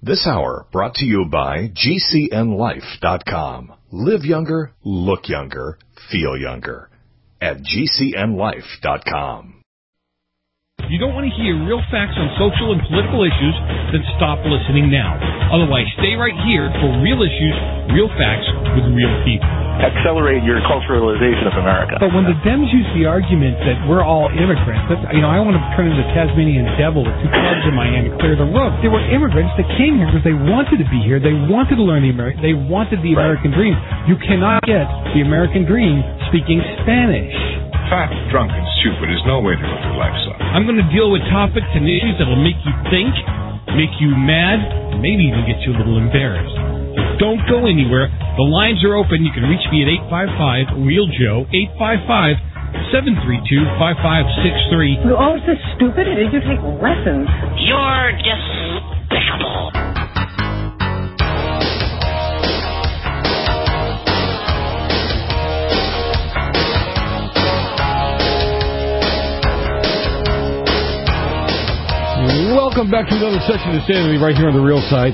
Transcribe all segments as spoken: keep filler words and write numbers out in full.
This hour brought to you by G C N life dot com. Live younger, look younger, feel younger. At G C N life dot com. If you don't want to hear real facts on social and political issues, then stop listening now. Otherwise, stay right here for real issues, real facts with real people. Accelerate your culturalization of America. But when the Dems use the argument that we're all immigrants, that's, you know, I want to turn into the Tasmanian devil with two clubs in my hand and clear the road. They were immigrants that came here because they wanted to be here. They wanted to learn the American. They wanted the Right. American dream. You cannot get the American dream speaking Spanish. Fat, drunk, and stupid is no way to live your life, son. I'm going to deal with topics and issues that will make you think, make you mad, and maybe even get you a little embarrassed. So don't go anywhere. The lines are open. You can reach me at eight five five, REAL Joe, eight five five, seven three two, five five six three. You're all so stupid. Did you take lessons? You're despicable. Welcome back to another session of Sanity right here on the Real Side.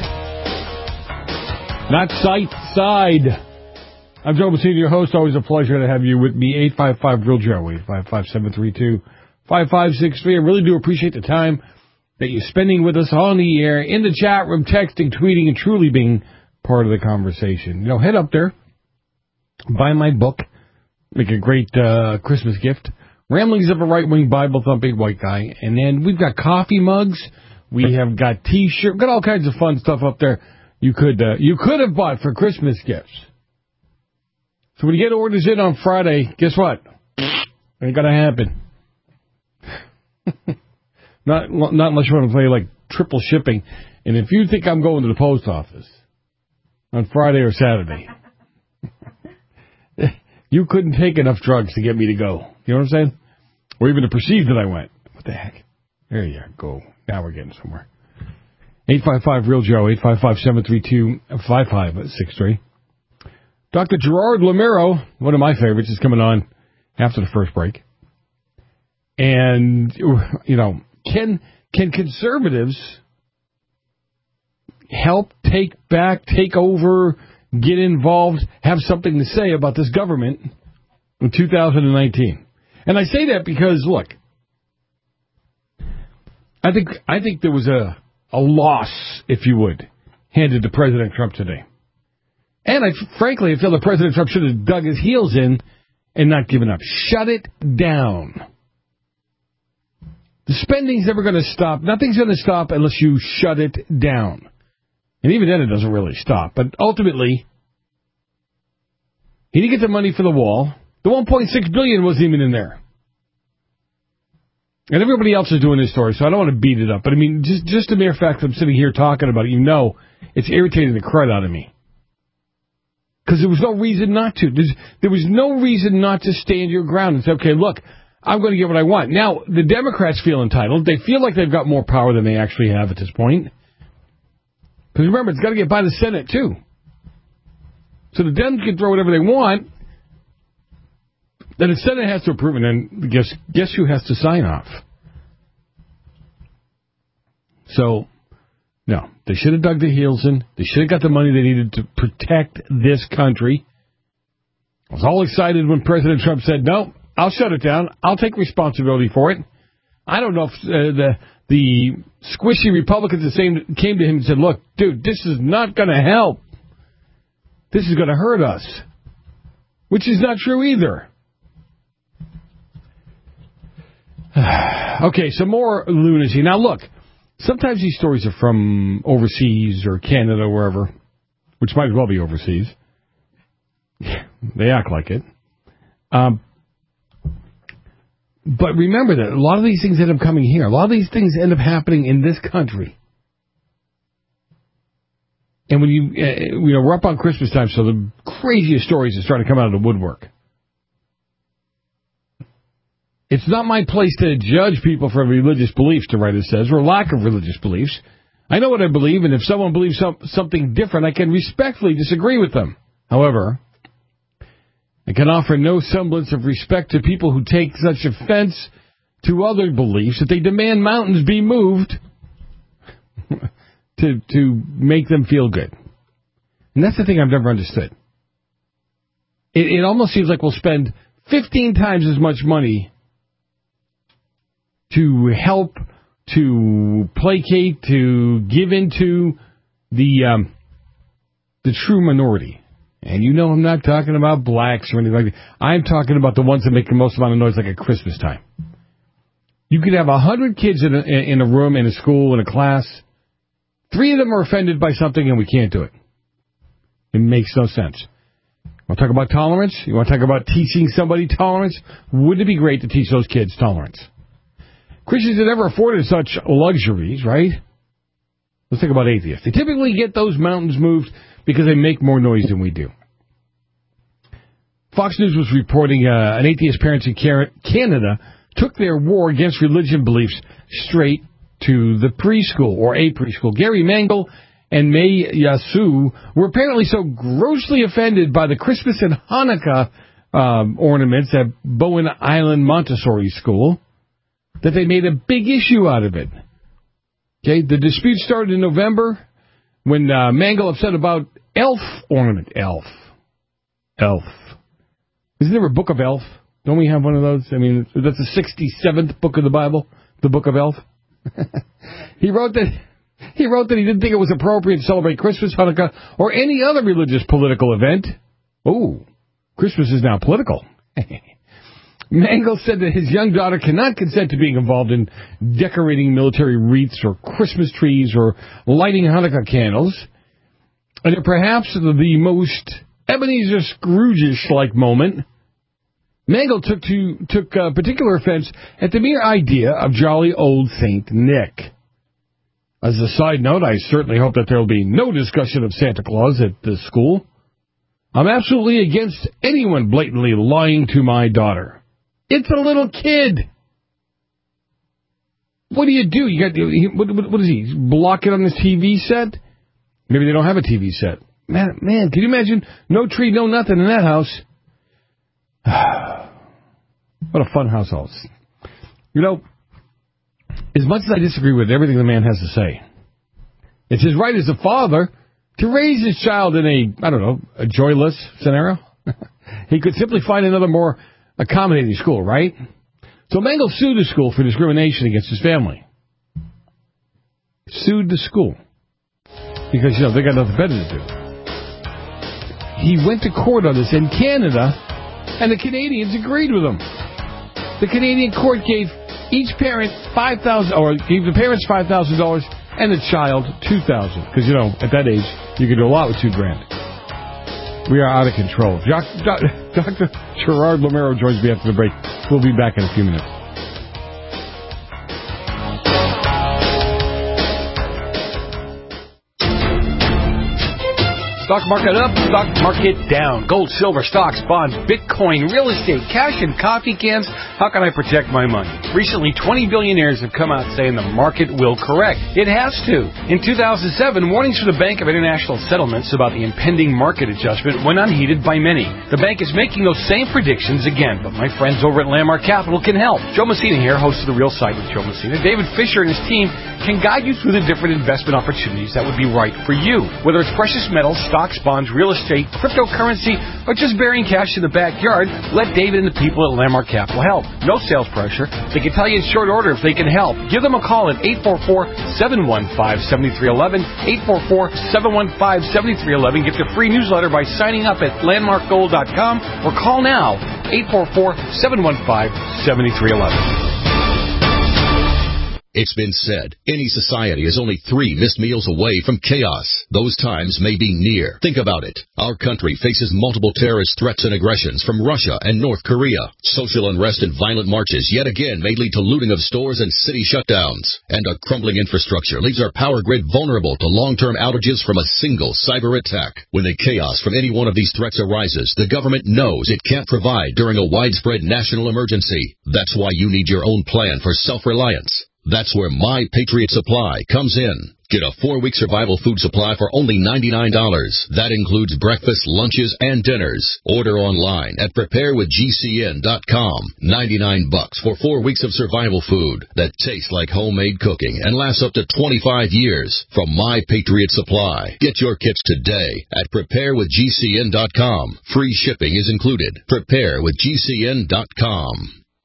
Not Sight Side. I'm Joe Messina, your host. Always a pleasure to have you with me. eight five five, REAL Joe, eight five five, seven three two, five five six three. I really do appreciate the time that you're spending with us on the air, in the chat room, texting, tweeting, and truly being part of the conversation. You know, head up there, buy my book, make a great uh, Christmas gift. Ramblings of a Right-Wing Bible-Thumping White Guy. And then we've got coffee mugs. We have got T-shirts. Got all kinds of fun stuff up there you could uh, you could have bought for Christmas gifts. So when you get orders in on Friday, guess what? Ain't going to happen. not, not unless you want to play like triple shipping. And if you think I'm going to the post office on Friday or Saturday, you couldn't take enough drugs to get me to go. You know what I'm saying? Or even to perceive that I went. What the heck? There you go. Now we're getting somewhere. eight five five, REAL Joe, eight five five, seven three two, five five six three. Doctor Gerard Lamero, one of my favorites, is coming on after the first break. And, you know, can can conservatives help take back, take over, get involved, have something to say about this government in two thousand nineteen? And I say that because, look, I think I think there was a, a loss, if you would, handed to President Trump today. And I, frankly, I feel that President Trump should have dug his heels in and not given up. Shut it down. The spending's never going to stop. Nothing's going to stop unless you shut it down. And even then it doesn't really stop. But ultimately, he didn't get the money for the wall. The one point six billion dollars wasn't even in there. And everybody else is doing this story, so I don't want to beat it up. But, I mean, just just the mere fact that I'm sitting here talking about it, you know, it's irritating the crud out of me. Because there was no reason not to. There's, there was no reason not to stand your ground and say, okay, look, I'm going to get what I want. Now, the Democrats feel entitled. They feel like they've got more power than they actually have at this point. Because remember, it's got to get by the Senate, too. So the Dems can throw whatever they want. Then the Senate has to approve it, and guess, guess who has to sign off? So, no, they should have dug their heels in. They should have got the money they needed to protect this country. I was all excited when President Trump said, no, I'll shut it down. I'll take responsibility for it. I don't know if uh, the the squishy Republicans the same came to him and said, look, dude, this is not going to help. This is going to hurt us. Which is not true either. Okay, some more lunacy. Now, look, sometimes these stories are from overseas or Canada or wherever, which might as well be overseas. They act like it. Um, but remember that a lot of these things end up coming here. A lot of these things end up happening in this country. And when you, uh, you know, we're up on Christmas time, so the craziest stories are starting to come out of the woodwork. It's not my place to judge people for religious beliefs, the writer says, or lack of religious beliefs. I know what I believe, and if someone believes some, something different, I can respectfully disagree with them. However, I can offer no semblance of respect to people who take such offense to other beliefs that they demand mountains be moved. to to make them feel good. And that's the thing I've never understood. It, it almost seems like we'll spend fifteen times as much money to help, to placate, to give into the um, the true minority. And you know I'm not talking about blacks or anything like that. I'm talking about the ones that make the most amount of noise like at Christmas time. You could have a hundred kids in a, in a room, in a school, in a class. Three of them are offended by something and we can't do it. It makes no sense. You want to talk about tolerance? You want to talk about teaching somebody tolerance? Wouldn't it be great to teach those kids tolerance? Christians have never afforded such luxuries, right? Let's think about atheists. They typically get those mountains moved because they make more noise than we do. Fox News was reporting uh, an atheist parents in Canada took their war against religion beliefs straight to the preschool, or a preschool. Gary Mangle and May Yasu were apparently so grossly offended by the Christmas and Hanukkah um, ornaments at Bowen Island Montessori School that they made a big issue out of it. Okay, the dispute started in November when uh, Mangle upset about elf ornament. Elf. Elf. Isn't there a book of elf? Don't we have one of those? I mean, that's the sixty-seventh book of the Bible, the book of elf. he wrote that he wrote that he didn't think it was appropriate to celebrate Christmas, Hanukkah, or any other religious political event. Oh, Christmas is now political. Mangle said that his young daughter cannot consent to being involved in decorating military wreaths or Christmas trees or lighting Hanukkah candles. And that perhaps the most Ebenezer Scrooge-like moment, Mangle took to took uh, particular offense at the mere idea of jolly old Saint Nick. As a side note, I certainly hope that there will be no discussion of Santa Claus at the school. I'm absolutely against anyone blatantly lying to my daughter. It's a little kid. What do you do? You got what, what, what is he? Block it on his T V set? Maybe they don't have a T V set. Man, man, can you imagine? No tree, no nothing in that house. What a fun household. You know, as much as I disagree with everything the man has to say, it's his right as a father to raise his child in a, I don't know, a joyless scenario. He could simply find another more accommodating school, right? So Mangle sued the school for discrimination against his family. Sued the school. Because, you know, they got nothing better to do. He went to court on this in Canada, and the Canadians agreed with him. The Canadian court gave each parent five thousand dollars, or gave the parents five thousand dollars and the child two thousand dollars. Because, you know, at that age, you can do a lot with two grand. We are out of control. Doctor Gerard Romero joins me after the break. We'll be back in a few minutes. Stock market up, stock market down. Gold, silver, stocks, bonds, Bitcoin, real estate, cash, and coffee cans. How can I protect my money? Recently, twenty billionaires have come out saying the market will correct. It has to. In two thousand seven, warnings from the Bank of International Settlements about the impending market adjustment went unheeded by many. The bank is making those same predictions again, but my friends over at Landmark Capital can help. Joe Messina here, host of The Real Side with Joe Messina. David Fisher and his team can guide you through the different investment opportunities that would be right for you. Whether it's precious metals, stocks, bonds, real estate, cryptocurrency, or just burying cash in the backyard, let David and the people at Landmark Capital help. No sales pressure. They can tell you in short order if they can help. Give them a call at eight four four, seven one five, seven three one one, eight four four, seven one five, seven three one one. Get the free newsletter by signing up at landmark gold dot com or call now, eight four four, seven one five, seven three one one. It's been said, any society is only three missed meals away from chaos. Those times may be near. Think about it. Our country faces multiple terrorist threats and aggressions from Russia and North Korea. Social unrest and violent marches yet again may lead to looting of stores and city shutdowns. And a crumbling infrastructure leaves our power grid vulnerable to long-term outages from a single cyber attack. When the chaos from any one of these threats arises, the government knows it can't provide during a widespread national emergency. That's why you need your own plan for self-reliance. That's where My Patriot Supply comes in. Get a four-week survival food supply for only ninety-nine dollars. That includes breakfast, lunches, and dinners. Order online at prepare with G C N dot com. ninety-nine bucks for four weeks of survival food that tastes like homemade cooking and lasts up to twenty-five years from My Patriot Supply. Get your kits today at prepare with G C N dot com. Free shipping is included. prepare with G C N dot com.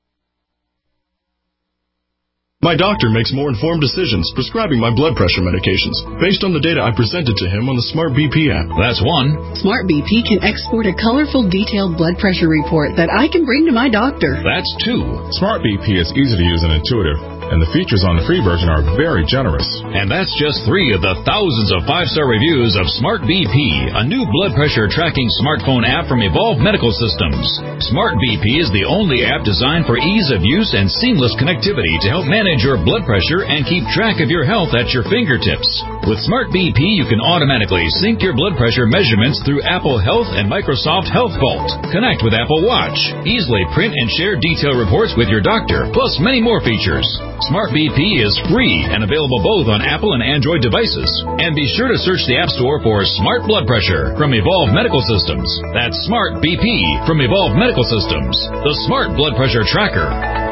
My doctor makes more informed decisions prescribing my blood pressure medications based on the data I presented to him on the Smart B P app. That's one. Smart B P can export a colorful, detailed blood pressure report that I can bring to my doctor. That's two. Smart B P is easy to use and intuitive, and the features on the free version are very generous. And that's just three of the thousands of five-star reviews of Smart B P, a new blood pressure tracking smartphone app from Evolve Medical Systems. Smart B P is the only app designed for ease of use and seamless connectivity to help manage your blood pressure and keep track of your health at your fingertips. With Smart B P, you can automatically sync your blood pressure measurements through Apple Health and Microsoft Health Vault. Connect with Apple Watch. Easily print and share detailed reports with your doctor, plus many more features. Smart B P is free and available both on Apple and Android devices. And be sure to search the App Store for Smart Blood Pressure from Evolve Medical Systems. That's Smart B P from Evolve Medical Systems, the Smart Blood Pressure Tracker.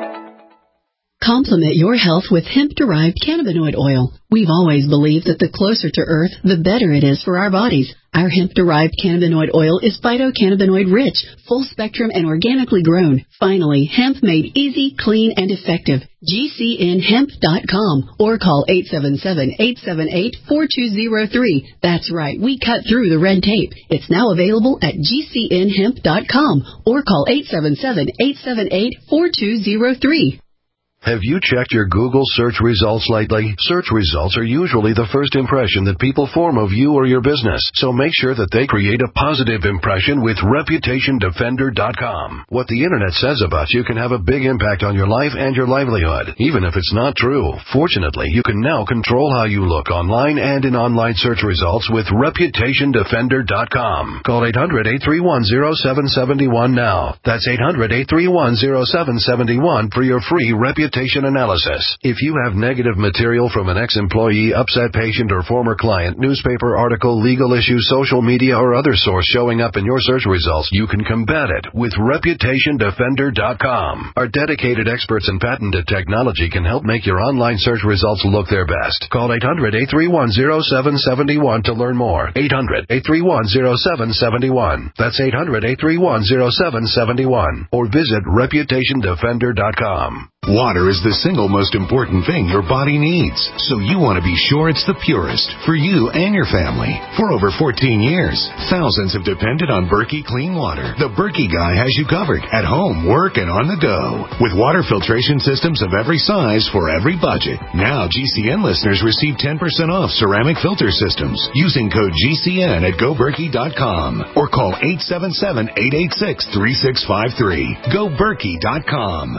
Complement your health with hemp-derived cannabinoid oil. We've always believed that the closer to Earth, the better it is for our bodies. Our hemp-derived cannabinoid oil is phytocannabinoid-rich, full-spectrum, and organically grown. Finally, hemp made easy, clean, and effective. G C N hemp dot com or call eight seven seven, eight seven eight, four two zero three. That's right, we cut through the red tape. It's now available at G C N hemp dot com or call eight seven seven, eight seven eight, four two zero three. Have you checked your Google search results lately? Search results are usually the first impression that people form of you or your business, so make sure that they create a positive impression with reputation defender dot com. What the internet says about you can have a big impact on your life and your livelihood, even if it's not true. Fortunately, you can now control how you look online and in online search results with reputation defender dot com. Call eight hundred, eight three one, zero seven seven one now. That's eight hundred, eight three one, zero seven seven one for your free reputation analysis. If you have negative material from an ex-employee, upset patient, or former client, newspaper article, legal issue, social media, or other source showing up in your search results, you can combat it with reputation defender dot com. Our dedicated experts in patented technology can help make your online search results look their best. Call eight hundred, eight three one, zero seven seven one to learn more. eight hundred, eight three one, zero seven seven one. That's eight hundred, eight three one, zero seven seven one. Or visit reputation defender dot com. Water is the single most important thing your body needs, so you want to be sure it's the purest for you and your family. For over fourteen years, thousands have depended on Berkey Clean Water. The Berkey guy has you covered at home, work, and on the go. With water filtration systems of every size for every budget. Now G C N listeners receive ten percent off ceramic filter systems using code G C N at go berkey dot com or call eight seven seven, eight eight six, three six five three. go berkey dot com.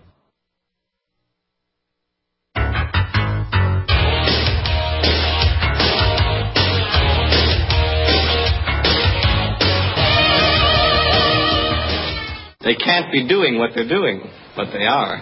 They can't be doing what they're doing, but they are.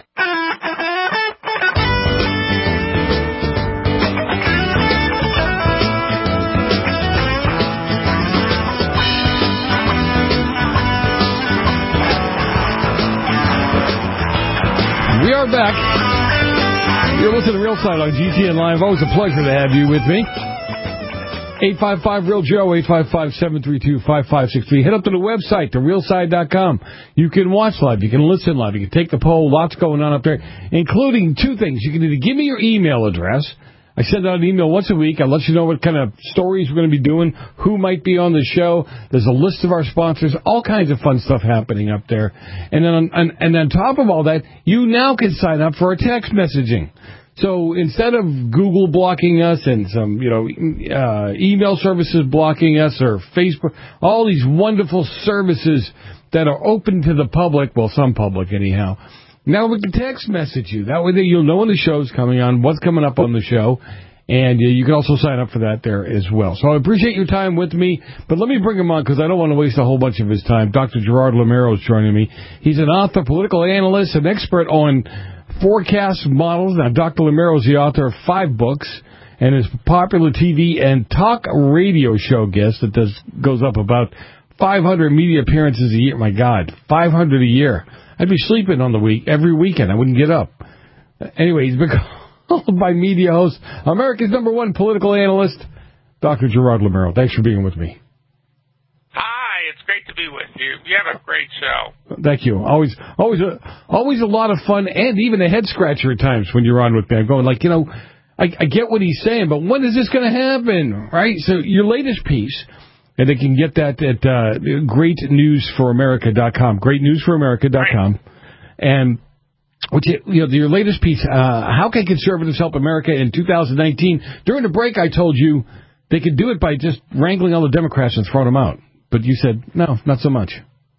We are back. You're listening to Real Side on G C N Live. Always a pleasure to have you with me. eight five five real Joe, eight five five, seven three two, five five six three. Head up to the website, the real side dot com. You can watch live. You can listen live. You can take the poll. Lots going on up there, including two things. You can either give me your email address. I send out an email once a week. I let you know what kind of stories we're going to be doing, who might be on the show. There's a list of our sponsors, all kinds of fun stuff happening up there. And then on, and, and on top of all that, you now can sign up for our text messaging. So instead of Google blocking us and some, you know, uh, email services blocking us or Facebook, all these wonderful services that are open to the public, well, some public anyhow, now we can text message you. That way you'll know when the show's coming on, what's coming up on the show, and uh, you can also sign up for that there as well. So I appreciate your time with me, but let me bring him on because I don't want to waste a whole bunch of his time. Doctor Gerard Lameiro is joining me. He's an author, political analyst, an expert on forecast models. Now, Doctor Lameiro is the author of five books, and his popular T V and talk radio show guest that does goes up about five hundred media appearances a year. My God, five hundred a year. I'd be sleeping on the week every weekend. I wouldn't get up. Anyway, he's been called by media host, America's number one political analyst, Doctor Gerard Lameiro. Thanks for being with me. Hi, it's great to be with you. You have a great show. Thank you. Always, always, a, always a lot of fun, and even a head scratcher at times when you're on with me. I'm going like, you know, I, I get what he's saying, but when is this going to happen, right? So your latest piece, and they can get that at uh, great news for america dot com, great news for america dot com, right. And which you know your latest piece, uh, how can conservatives help America in two thousand nineteen? During the break, I told you they could do it by just wrangling all the Democrats and throwing them out. But you said, no, not so much.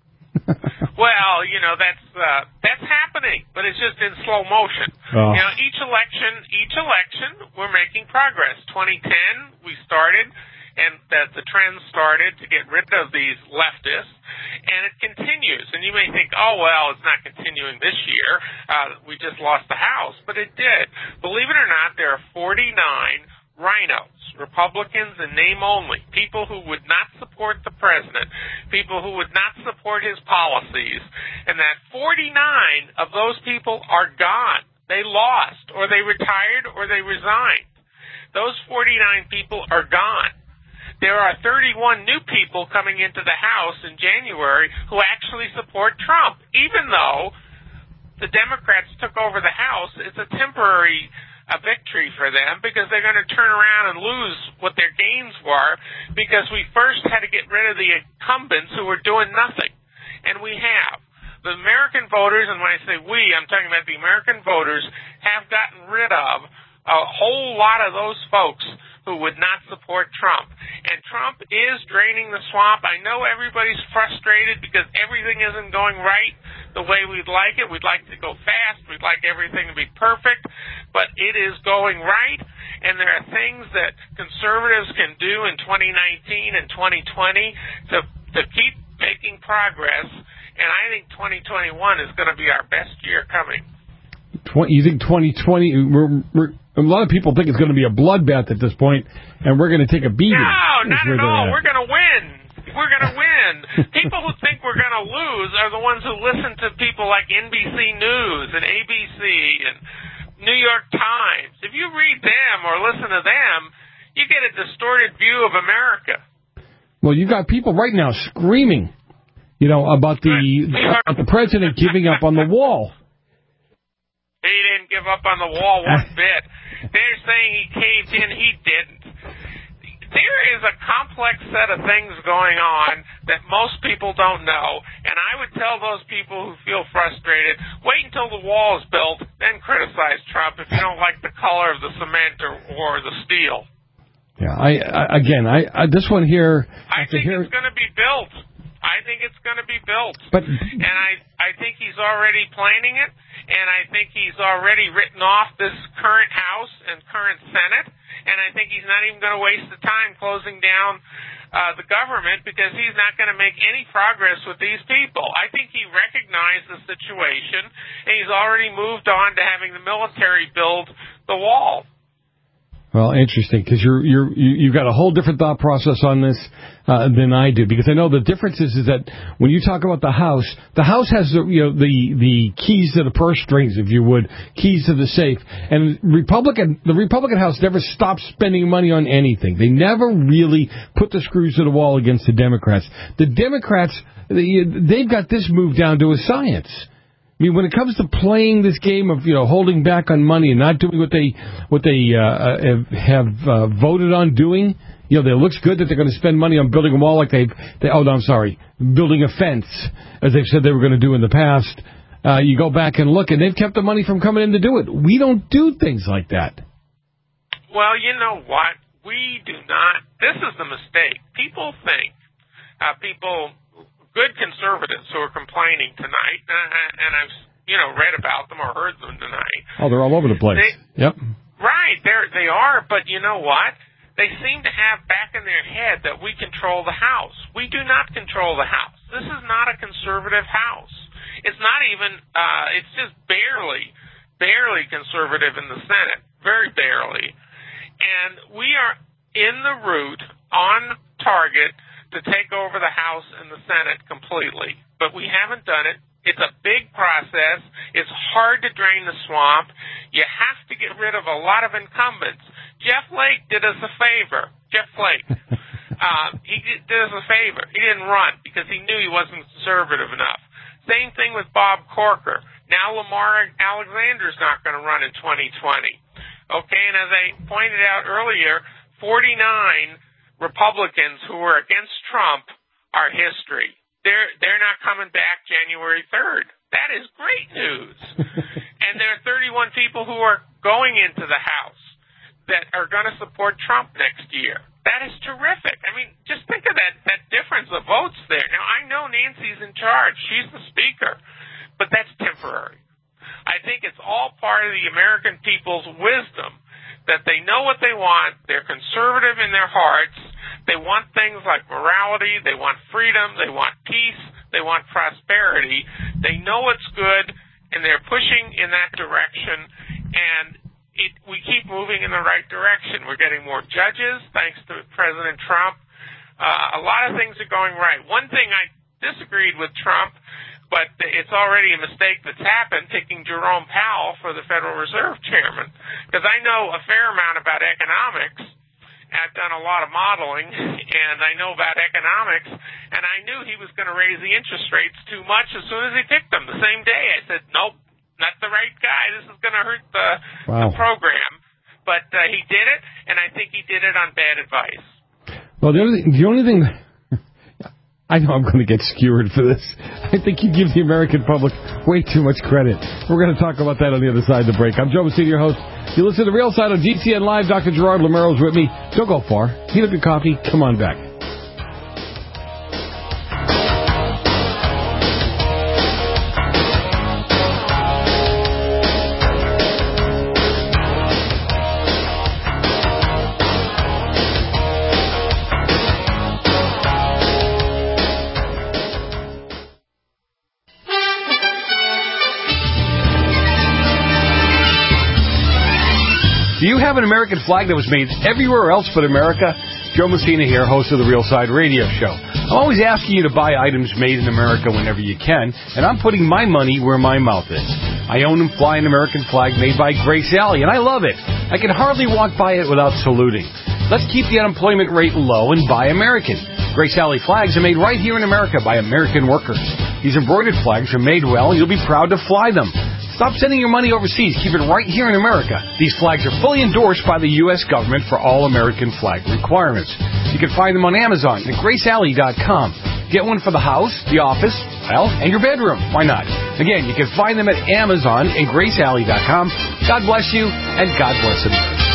Well, you know, that's uh, that's happening, but it's just in slow motion. Oh. You know, each election, each election, we're making progress. twenty ten, we started, and the, the trend started to get rid of these leftists, and it continues. And you may think, oh, well, it's not continuing this year. Uh, we just lost the House, but it did. Believe it or not, there are forty-nine rhinos, Republicans in name only, people who would not support the president, people who would not support his policies, and that forty-nine of those people are gone. They lost, or they retired, or they resigned. Those forty-nine people are gone. There are thirty-one new people coming into the House in January who actually support Trump, even though the Democrats took over the House. It's a temporary a victory for them because they're going to turn around and lose what their gains were because we first had to get rid of the incumbents who were doing nothing. And we have. The American voters, and when I say we, I'm talking about the American voters, have gotten rid of a whole lot of those folks who would not support Trump. And Trump is draining the swamp. I know everybody's frustrated because everything isn't going right the way we'd like it. We'd like to go fast. We'd like everything to be perfect. But it is going right. And there are things that conservatives can do in twenty nineteen and twenty twenty to, to keep making progress. And I think twenty twenty-one is going to be our best year coming. You think twenty twenty... We're, we're, a lot of people think it's going to be a bloodbath at this point, and we're going to take a beating. No, not at all. We're going to win. We're going to win. People who think we're going to lose are the ones who listen to people like N B C News and A B C and New York Times. If you read them or listen to them, you get a distorted view of America. Well, you've got people right now screaming, you know, about the about the president giving up on the wall. He didn't give up on the wall one bit. They're saying he caved in. He didn't. There is a complex set of things going on that most people don't know, and I would tell those people who feel frustrated, wait until the wall is built, then criticize Trump if you don't like the color of the cement or, or the steel. Yeah, I, I again, I, I this one here... I think hear... it's going to be built. I think it's going to be built. But, and I, I think he's already planning it, and I think he's already written off this current House and current Senate, and I think he's not even going to waste the time closing down uh, the government because he's not going to make any progress with these people. I think he recognized the situation, and he's already moved on to having the military build the wall. Well, interesting, because you're you're you've got a whole different thought process on this uh, than I do. Because I know the difference is, is that when you talk about the House, the House has the you know the the keys to the purse strings, if you would, keys to the safe. And Republican the Republican House never stopped spending money on anything. They never really put the screws to the wall against the Democrats. The Democrats they, they've got this moved down to a science. I mean, when it comes to playing this game of, you know, holding back on money and not doing what they what they uh, have, have uh, voted on doing, you know, it looks good that they're going to spend money on building a wall like they've, they, oh, no, I'm sorry, building a fence, as they've said they were going to do in the past. Uh, you go back and look, and they've kept the money from coming in to do it. We don't do things like that. Well, you know what? We do not. This is the mistake. People think, uh, people... good conservatives who are complaining tonight, and I've, you know, read about them or heard them tonight. Oh, they're all over the place. They, yep. Right, they're, they are, but you know what? They seem to have back in their head that we control the House. We do not control the House. This is not a conservative House. It's not even, uh, it's just barely, barely conservative in the Senate, very barely. And we are in the route, on target, to take over the House and the Senate completely. But we haven't done it. It's a big process. It's hard to drain the swamp. You have to get rid of a lot of incumbents. Jeff Flake did us a favor. Jeff Flake. uh, he did, did us a favor. He didn't run because he knew he wasn't conservative enough. Same thing with Bob Corker. Now Lamar Alexander's not going to run in twenty twenty. Okay, and as I pointed out earlier, forty-nine Republicans who were against Trump are history. They're they're not coming back January third. That is great news. And there are thirty-one people who are going into the House that are going to support Trump next year. That is terrific. I mean, just think of that, that difference of votes there. Now, I know Nancy's in charge. She's the speaker. But that's temporary. I think it's all part of the American people's wisdom that they know what they want. They're conservative in their hearts. They want things like morality. They want freedom. They want peace. They want prosperity. They know it's good, and they're pushing in that direction. And it, we keep moving in the right direction. We're getting more judges, thanks to President Trump. Uh, a lot of things are going right. One thing I disagreed with Trump, but it's already a mistake that's happened, picking Jerome Powell for the Federal Reserve Chairman. Because I know a fair amount about economics. I've done a lot of modeling, and I know about economics, and I knew he was going to raise the interest rates too much as soon as he picked them. The same day, I said, nope, not the right guy. This is going to hurt the, wow. the program. But uh, he did it, and I think he did it on bad advice. Well, the only, the only thing... I know I'm going to get skewered for this. I think you give the American public way too much credit. We're going to talk about that on the other side of the break. I'm Joe Messina, your host. You listen to The Real Side on G C N Live. Doctor Gerard Lamero's with me. Don't go far. Heat up your coffee. Come on back. Do you have an American flag that was made everywhere else but America? Joe Messina here, host of the Real Side Radio Show. I'm always asking you to buy items made in America whenever you can, and I'm putting my money where my mouth is. I own and fly an American flag made by Grace Alley, and I love it. I can hardly walk by it without saluting. Let's keep the unemployment rate low and buy American. Grace Alley flags are made right here in America by American workers. These embroidered flags are made well, and you'll be proud to fly them. Stop sending your money overseas. Keep it right here in America. These flags are fully endorsed by the U S government for all American flag requirements. You can find them on Amazon at grace alley dot com. Get one for the house, the office, well, and your bedroom. Why not? Again, you can find them at Amazon and grace alley dot com. God bless you, and God bless America.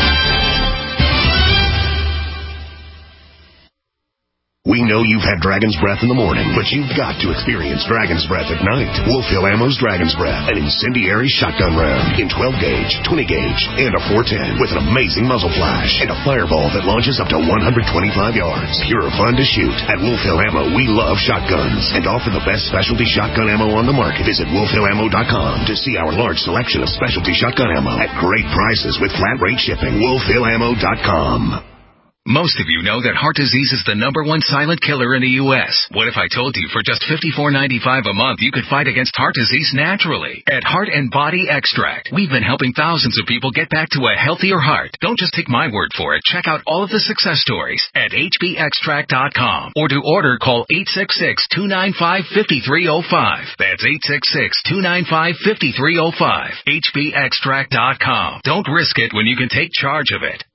We know you've had Dragon's Breath in the morning, but you've got to experience Dragon's Breath at night. Wolf Hill Ammo's Dragon's Breath, an incendiary shotgun round in twelve gauge, twenty gauge, and a four ten with an amazing muzzle flash and a fireball that launches up to one hundred twenty-five yards. Pure fun to shoot. At Wolf Hill Ammo, we love shotguns and offer the best specialty shotgun ammo on the market. Visit wolf hill ammo dot com to see our large selection of specialty shotgun ammo at great prices with flat rate shipping. wolf hill ammo dot com. Most of you know that heart disease is the number one silent killer in the U S What if I told you for just fifty-four ninety-five a month you could fight against heart disease naturally? At Heart and Body Extract, we've been helping thousands of people get back to a healthier heart. Don't just take my word for it. Check out all of the success stories at h b extract dot com. Or to order, call eight six six, two nine five, five three zero five. That's eight six six, two nine five, five three zero five. h b extract dot com. Don't risk it when you can take charge of it.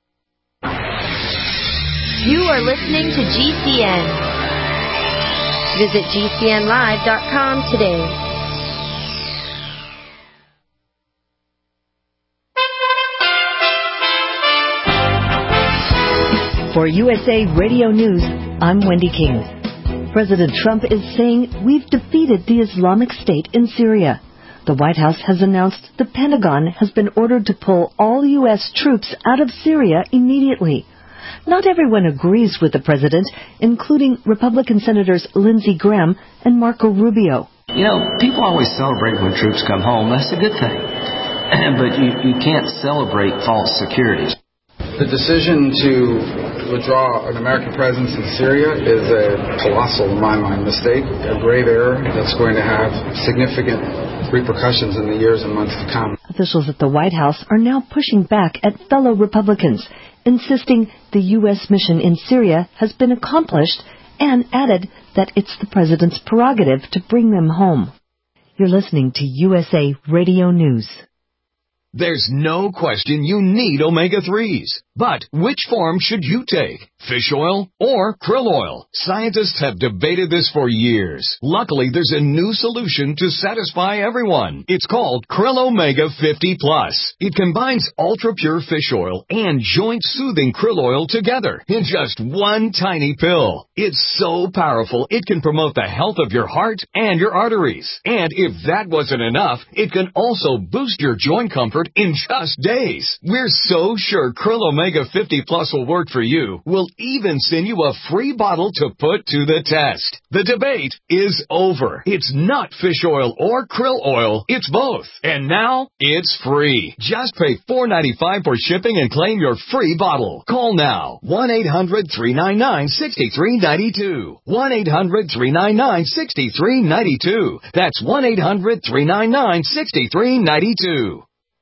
You are listening to G C N. Visit G C N live dot com today. For U S A Radio News, I'm Wendy King. President Trump is saying we've defeated the Islamic State in Syria. The White House has announced the Pentagon has been ordered to pull all U S troops out of Syria immediately. Not everyone agrees with the president, including Republican Senators Lindsey Graham and Marco Rubio. You know, people always celebrate when troops come home. That's a good thing. But you, you can't celebrate false security. The decision to withdraw an American presence in Syria is a colossal, in my mind, mistake, a grave error that's going to have significant repercussions in the years and months to come. Officials at the White House are now pushing back at fellow Republicans, insisting the U S mission in Syria has been accomplished, and added that it's the president's prerogative to bring them home. You're listening to U S A Radio News. There's no question you need omega threes. But which form should you take? Fish oil or krill oil? Scientists have debated this for years. Luckily, there's a new solution to satisfy everyone. It's called Krill Omega fifty plus. It combines ultra-pure fish oil and joint-soothing krill oil together in just one tiny pill. It's so powerful, it can promote the health of your heart and your arteries. And if that wasn't enough, it can also boost your joint comfort in just days. We're so sure Krill Omega fifty plus will work for you. We'll even send you a free bottle to put to the test. The debate is over. It's not fish oil or krill oil. It's both. And now it's free. Just pay four dollars and ninety-five cents for shipping and claim your free bottle. Call now. one eight hundred three nine nine six three nine two. one eight hundred three nine nine six three nine two. That's one eight hundred three nine nine six three nine two.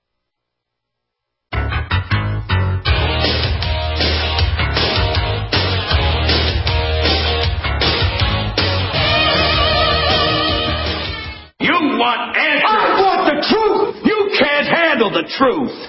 Want answers. I want the truth. You can't handle the truth.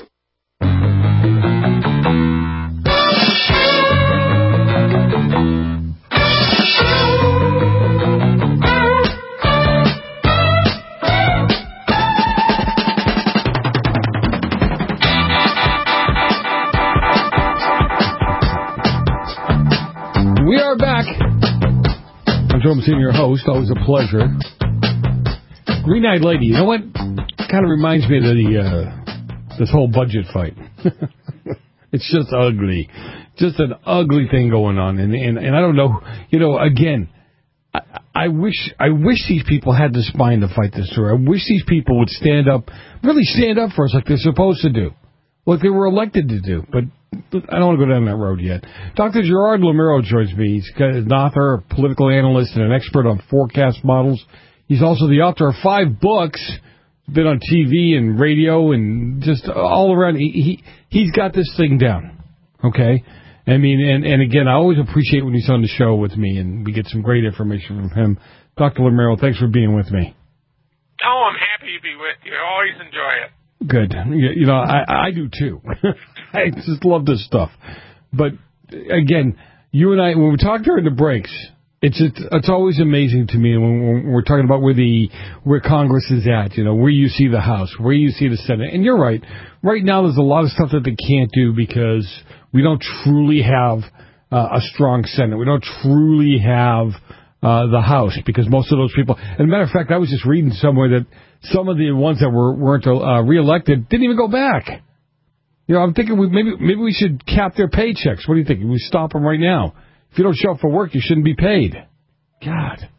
We are back. I'm Joe Messina, your host. Always a pleasure. Green-eyed lady, you know what? Kind of reminds me of the uh, this whole budget fight. It's just ugly, just an ugly thing going on, and and, and I don't know. You know, again, I, I wish I wish these people had the spine to fight this through. I wish these people would stand up, really stand up for us like they're supposed to do, like they were elected to do. But I don't want to go down that road yet. Doctor Gerard Lameiro joins me. He's an author, a political analyst, and an expert on forecast models. He's also the author of five books, been on T V and radio and just all around. He, he, he's got this thing down, okay? I mean, and, and again, I always appreciate when he's on the show with me, and we get some great information from him. Doctor Lameiro, thanks for being with me. Oh, I'm happy to be with you. I always enjoy it. Good. You, you know, I, I do too. I just love this stuff. But, again, you and I, when we talk during the breaks, It's, it's it's always amazing to me when we're talking about where the where Congress is at, you know, where you see the House, where you see the Senate. And you're right. Right now there's a lot of stuff that they can't do because we don't truly have uh, a strong Senate. We don't truly have uh, the House because most of those people. As a matter of fact, I was just reading somewhere that some of the ones that were, weren't uh, reelected didn't even go back. You know, I'm thinking we, maybe maybe we should cap their paychecks. What do you think? We stop them right now. If you don't show up for work, you shouldn't be paid. God.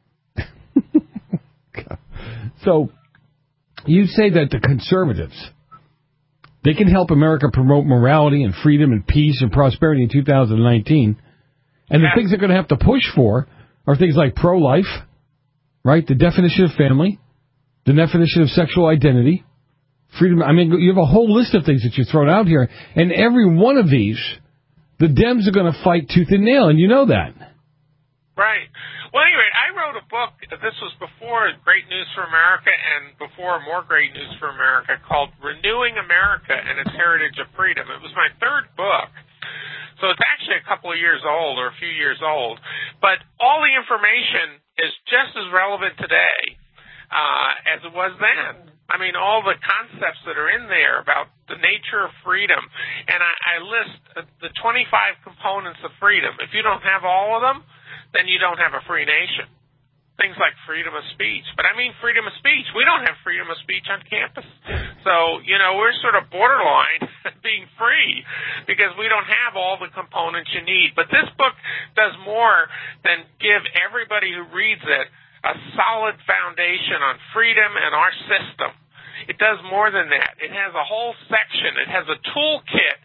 God. So, you say that the conservatives, they can help America promote morality and freedom and peace and prosperity in two thousand nineteen. And the things they're going to have to push for are things like pro-life, right? The definition of family, the definition of sexual identity, freedom. I mean, you have a whole list of things that you're throwing out here. And every one of these, the Dems are going to fight tooth and nail, and you know that. Right. Well, anyway, I wrote a book. This was before Great News for America and before More Great News for America, called Renewing America and Its Heritage of Freedom. It was my third book. So it's actually a couple of years old or a few years old. But all the information is just as relevant today uh, as it was then. I mean, all the concepts that are in there about the nature of freedom. And I, I list the twenty-five components of freedom. If you don't have all of them, then you don't have a free nation. Things like freedom of speech. But I mean freedom of speech. We don't have freedom of speech on campus. So, you know, we're sort of borderline being free because we don't have all the components you need. But this book does more than give everybody who reads it a solid foundation on freedom and our system. It does more than that. It has a whole section. It has a toolkit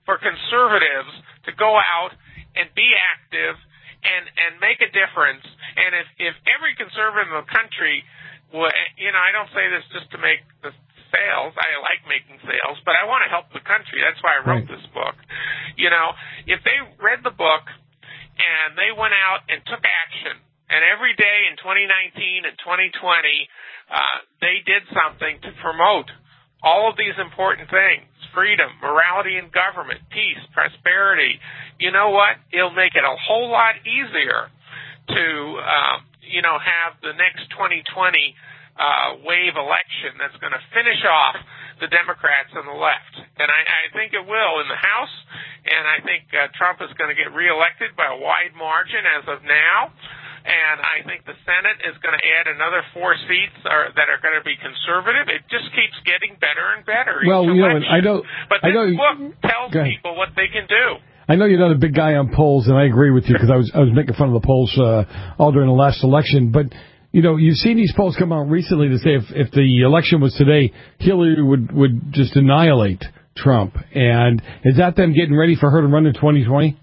for conservatives to go out and be active and, and make a difference. And if, if every conservative in the country, would, you know, I don't say this just to make the sales. I like making sales, but I want to help the country. That's why I wrote Right. this book. You know, if they read the book and they went out and took action, and every day in twenty nineteen and twenty twenty, uh, they did something to promote all of these important things: freedom, morality in government, peace, prosperity. You know what? It'll make it a whole lot easier to, uh, you know, have the next twenty twenty uh, wave election that's going to finish off the Democrats on the left. And I, I think it will in the House, and I think uh, Trump is going to get reelected by a wide margin as of now. And I think the Senate is going to add another four seats are, that are going to be conservative. It just keeps getting better and better. Well, each you know, election. I don't. But I this know, book tells go ahead. people what they can do. I know you're not a big guy on polls, and I agree with you because I was I was making fun of the polls uh, all during the last election. But you know, you've seen these polls come out recently to say if if the election was today, Hillary would would just annihilate Trump. And is that them getting ready for her to run in twenty twenty?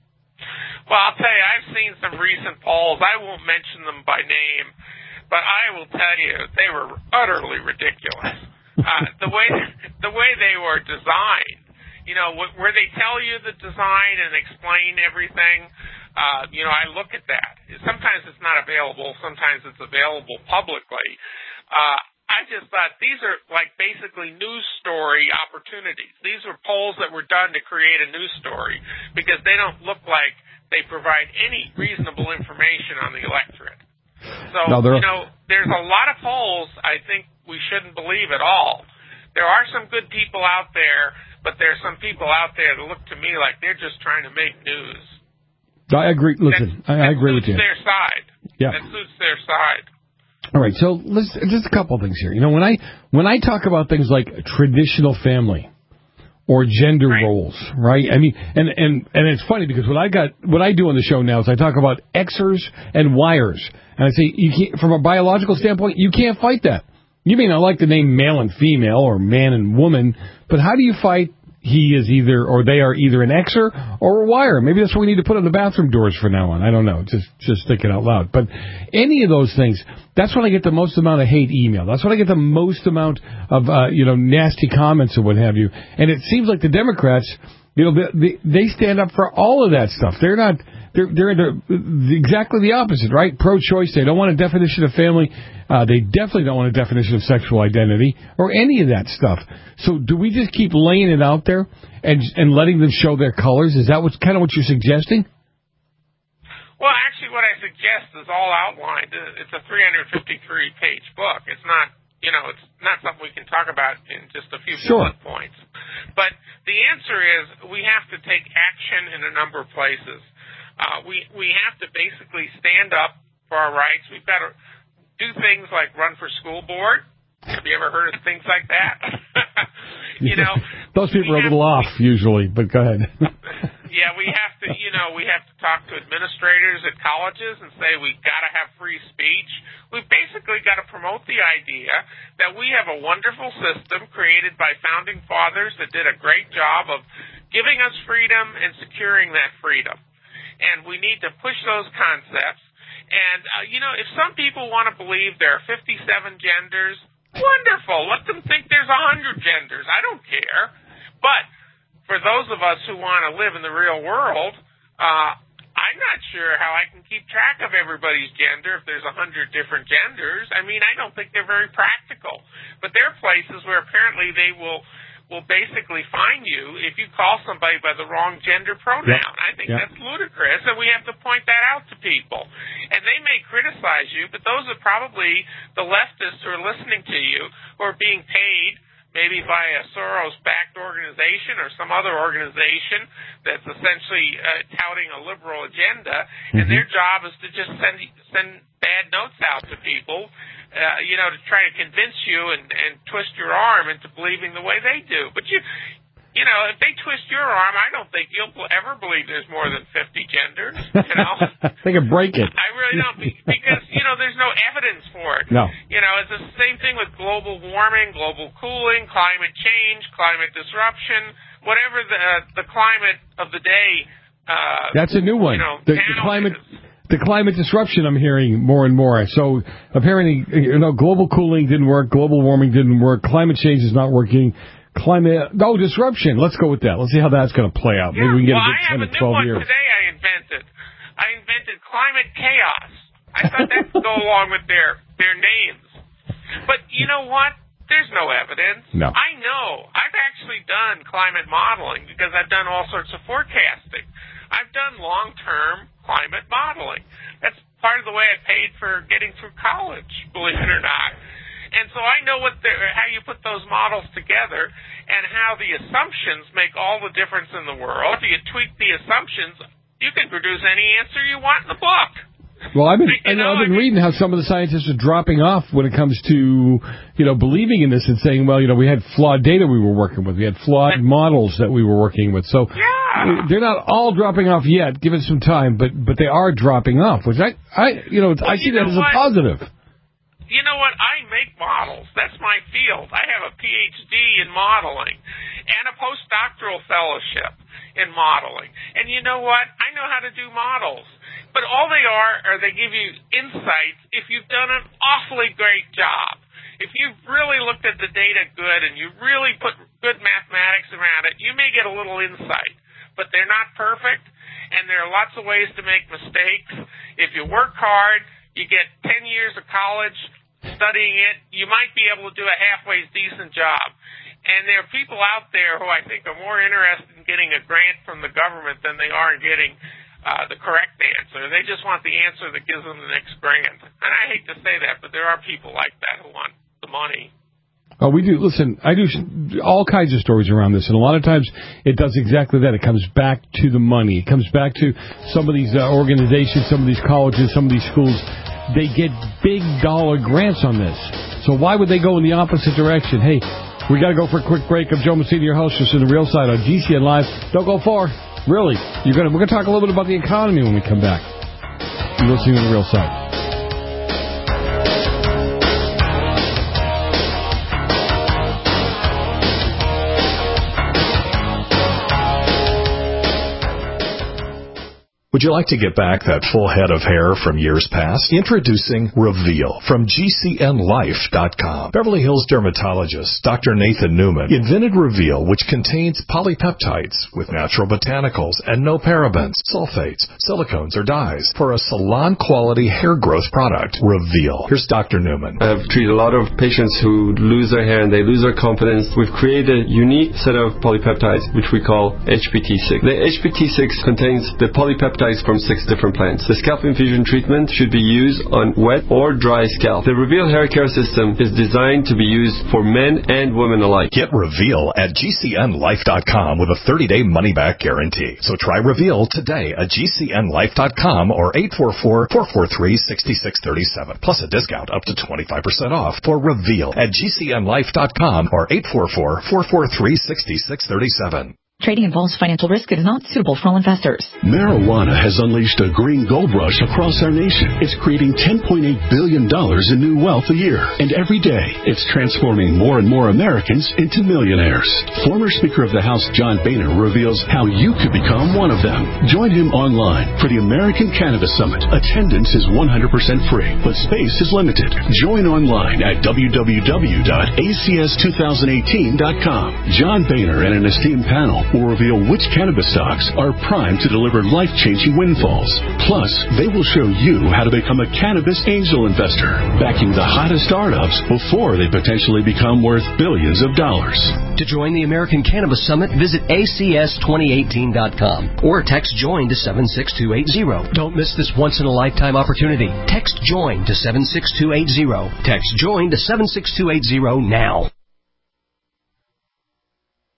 Well, I'll tell you, I've seen some recent polls. I won't mention them by name, but I will tell you they were utterly ridiculous. Uh, the way the way they were designed, you know, where they tell you the design and explain everything. Uh, you know, I look at that. Sometimes it's not available. Sometimes it's available publicly. Uh, I just thought these are like basically news story opportunities. These are polls that were done to create a news story because they don't look like they provide any reasonable information on the electorate. So, no, you know, there's a lot of polls I think we shouldn't believe at all. There are some good people out there, but there's some people out there that look to me like they're just trying to make news. I agree. Listen, that, I, I that agree with you. That suits their side. Yeah. That suits their side. All right, so let's just a couple of things here. You know, when I when I talk about things like traditional family or gender right. roles, right? I mean, and and and it's funny because what I got what I do on the show now is I talk about Xers and Yers, and I say you can't, from a biological standpoint, you can't fight that. You may not like the name male and female or man and woman, but how do you fight? He is either, or they are either an Xer or a Yer. Maybe that's what we need to put on the bathroom doors from now on. I don't know. Just, just thinking out loud. But any of those things, that's when I get the most amount of hate email. That's when I get the most amount of, uh, you know, nasty comments or what have you. And it seems like the Democrats, you know, they, they stand up for all of that stuff. They're not, they're, they're the, exactly the opposite, right? Pro-choice. They don't want a definition of family. Uh, they definitely don't want a definition of sexual identity or any of that stuff. So do we just keep laying it out there and and letting them show their colors? Is that what's kind of what you're suggesting? Well, actually, what I suggest is all outlined. It's a three hundred fifty-three page book. It's not, you know, it's not something we can talk about in just a few sure. bullet points. But the answer is we have to take action in a number of places. Uh, we we have to basically stand up for our rights. We've got to do things like run for school board. Have you ever heard of things like that? you know, those people are a little off usually, but go ahead. Yeah, we have to, you know, we have to talk to administrators at colleges and say we've got to have free speech. We've basically got to promote the idea that we have a wonderful system created by founding fathers that did a great job of giving us freedom and securing that freedom. And we need to push those concepts. And, uh, you know, if some people want to believe there are fifty-seven genders, wonderful. Let them think there's one hundred genders. I don't care. But for those of us who want to live in the real world, uh, I'm not sure how I can keep track of everybody's gender if there's one hundred different genders. I mean, I don't think they're very practical. But there are places where apparently they will will basically fine you if you call somebody by the wrong gender pronoun. Yep. I think yep. that's ludicrous, and we have to point that out to people. And they may criticize you, but those are probably the leftists who are listening to you who are being paid maybe by a Soros-backed organization or some other organization that's essentially uh, touting a liberal agenda, mm-hmm. and their job is to just send send bad notes out to people, uh, you know, to try to convince you and, and twist your arm into believing the way they do. But you you know, if they twist your arm, I don't think you'll ever believe there's more than fifty genders, you know. They can break it. I really don't, because, you know, there's no evidence for it. No. You know, it's the same thing with global warming, global cooling, climate change, climate disruption, whatever the the climate of the day. Uh, That's a new one. You know, the, the climate... The climate disruption I'm hearing more and more. So apparently, you know, global cooling didn't work, global warming didn't work, climate change is not working. Climate, no, disruption. Let's go with that. Let's see how that's going to play out. Yeah, Maybe we can get well, a good I have ten a to new twelve one years. today I invented. I invented climate chaos. I thought that would go along with their, their names. But you know what? There's no evidence. No. I know. I've actually done climate modeling because I've done all sorts of forecasting. I've done long-term climate modeling. That's part of the way I paid for getting through college, believe it or not. And so I know what how you put those models together and how the assumptions make all the difference in the world. If you tweak the assumptions, you can produce any answer you want in the book. Well, I've been, you know, I've been I mean, reading how some of the scientists are dropping off when it comes to, you know, believing in this and saying, well, you know, we had flawed data we were working with. We had flawed models that we were working with. So yeah. they're not all dropping off yet. Give it some time, but but they are dropping off, which I, I you know, well, I see you that know as a what? positive. You know what? I make models. That's my field. I have a P H D in modeling and a postdoctoral fellowship in modeling. And you know what? I know how to do models. But all they are are they give you insights if you've done an awfully great job. If you've really looked at the data good and you really put good mathematics around it, you may get a little insight. But they're not perfect, and there are lots of ways to make mistakes. If you work hard, you get ten years of college studying it, you might be able to do a halfway decent job. And there are people out there who I think are more interested in getting a grant from the government than they are in getting uh, the correct answer. They just want the answer that gives them the next grant. And I hate to say that, but there are people like that who want the money. Oh, we do. Listen, I do all kinds of stories around this, and a lot of times it does exactly that. It comes back to the money. It comes back to some of these uh, organizations, some of these colleges, some of these schools. They get big dollar grants on this. So why would they go in the opposite direction? Hey, we got to go for a quick break. I'm Joe Messina, your host. This is The Real Side on G C N Live. Don't go far. Really. You're gonna, we're going to talk a little bit about the economy when we come back. You're listening to The Real Side. Would you like to get back that full head of hair from years past? Introducing Reveal from G C N Life dot com. Beverly Hills dermatologist Doctor Nathan Newman invented Reveal, which contains polypeptides with natural botanicals and no parabens, sulfates, silicones, or dyes for a salon-quality hair growth product. Reveal. Here's Doctor Newman. I've treated a lot of patients who lose their hair and they lose their confidence. We've created a unique set of polypeptides, which we call H P T six. The H P T six contains the polypeptides from six different plants. The scalp infusion treatment should be used on wet or dry scalp. The Reveal hair care system is designed to be used for men and women alike. Get Reveal at G C N Life dot com with a thirty-day money-back guarantee. So try Reveal today at G C N Life dot com or eight four four, four four three, six six three seven. Plus a discount up to twenty-five percent off for Reveal at G C N Life dot com or eight four four, four four three, six six three seven. Trading involves financial risk. It is not suitable for all investors. Marijuana has unleashed a green gold rush across our nation. It's creating ten point eight billion dollars in new wealth a year. And every day, it's transforming more and more Americans into millionaires. Former Speaker of the House John Boehner reveals how you could become one of them. Join him online for the American Cannabis Summit. Attendance is one hundred percent free, but space is limited. Join online at w w w dot a c s two thousand eighteen dot com. John Boehner and an esteemed panel will reveal which cannabis stocks are primed to deliver life-changing windfalls. Plus, they will show you how to become a cannabis angel investor, backing the hottest startups before they potentially become worth billions of dollars. To join the American Cannabis Summit, visit A C S twenty eighteen dot com or text JOIN to seven six two eight zero. Don't miss this once-in-a-lifetime opportunity. Text JOIN to seven six two eight zero. Text JOIN to seven six two eight zero now.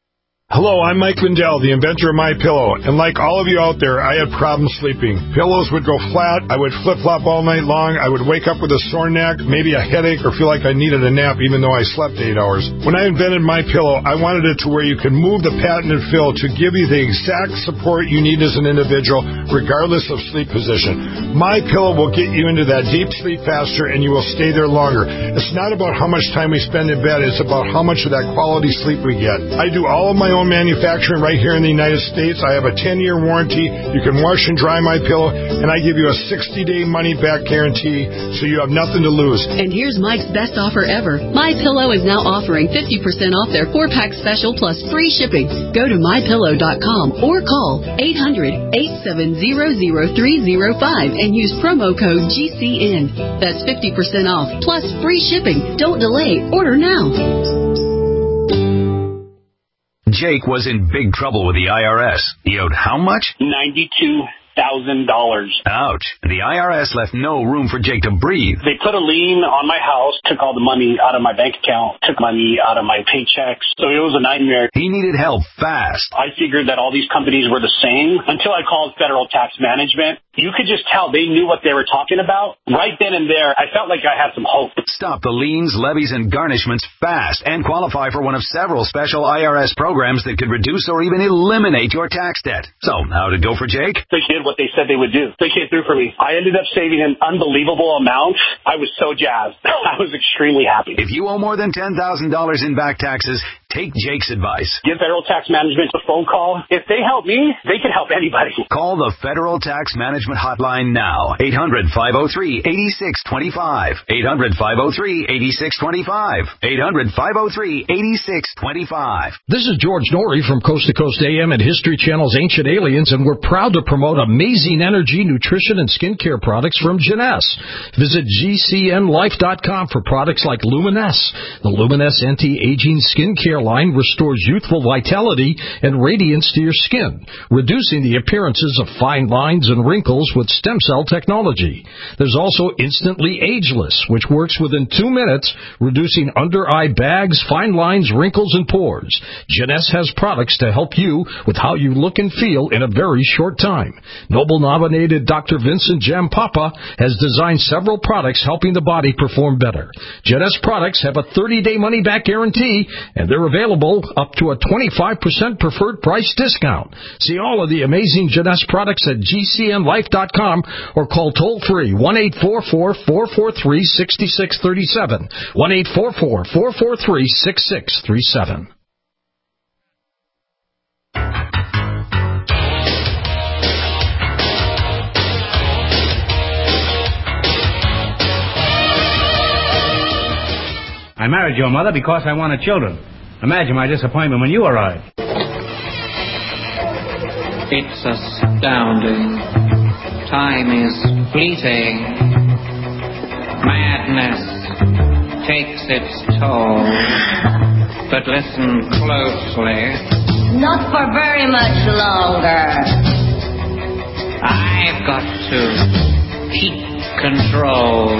Hello, I'm Mike Lindell, the inventor of MyPillow, and like all of you out there, I had problems sleeping. Pillows would go flat, I would flip-flop all night long, I would wake up with a sore neck, maybe a headache, or feel like I needed a nap even though I slept eight hours. When I invented MyPillow, I wanted it to where you can move the patented fill to give you the exact support you need as an individual, regardless of sleep position. MyPillow will get you into that deep sleep faster, and you will stay there longer. It's not about how much time we spend in bed, it's about how much of that quality sleep we get. I do all of my own manufacturing right here in the United States. I have a ten-year warranty. You can wash and dry my pillow, and I give you a sixty-day money-back guarantee, so you have nothing to lose. And here's Mike's best offer ever. My Pillow is now offering fifty percent off their four-pack special plus free shipping. Go to my pillow dot com or call eight hundred, eight seven zero, zero three zero five and use promo code G C N. That's fifty percent off plus free shipping. Don't delay. Order now. Jake was in big trouble with the I R S. He owed how much? ninety-two thousand dollars. Ouch. The I R S left no room for Jake to breathe. They put a lien on my house, took all the money out of my bank account, took money out of my paychecks. So it was a nightmare. He needed help fast. I figured that all these companies were the same until I called Federal Tax Management. You could just tell they knew what they were talking about. Right then and there, I felt like I had some hope. Stop the liens, levies, and garnishments fast and qualify for one of several special I R S programs that could reduce or even eliminate your tax debt. So, how'd it go for Jake? They did what they said they would do. They came through for me. I ended up saving an unbelievable amount. I was so jazzed. I was extremely happy. If you owe more than ten thousand dollars in back taxes, take Jake's advice. Give Federal Tax Management a phone call. If they help me, they can help anybody. Call the Federal Tax Management hotline now. eight hundred, five oh three, eight six two five. eight hundred, five oh three, eight six two five. eight hundred, five oh three, eight six two five. This is George Norrie from Coast to Coast A M and History Channel's Ancient Aliens, and we're proud to promote amazing energy, nutrition, and skincare products from Jeunesse. Visit G C N life dot com for products like Luminesse. The Luminesse anti-aging skincare line restores youthful vitality and radiance to your skin, reducing the appearances of fine lines and wrinkles with stem cell technology. There's also Instantly Ageless, which works within two minutes, reducing under-eye bags, fine lines, wrinkles, and pores. Jeunesse has products to help you with how you look and feel in a very short time. Nobel-nominated Doctor Vincent Jampapa has designed several products helping the body perform better. Jeunesse products have a thirty-day money-back guarantee, and they're available up to a twenty-five percent preferred price discount. See all of the amazing Jeunesse products at G C N life dot com or call toll-free one eight four four, four four three, six six three seven. one eight four four, four four three, six six three seven. I married your mother because I wanted children. Imagine my disappointment when you arrived. It's astounding. Time is fleeting. Madness takes its toll. But listen closely. Not for very much longer. I've got to keep control.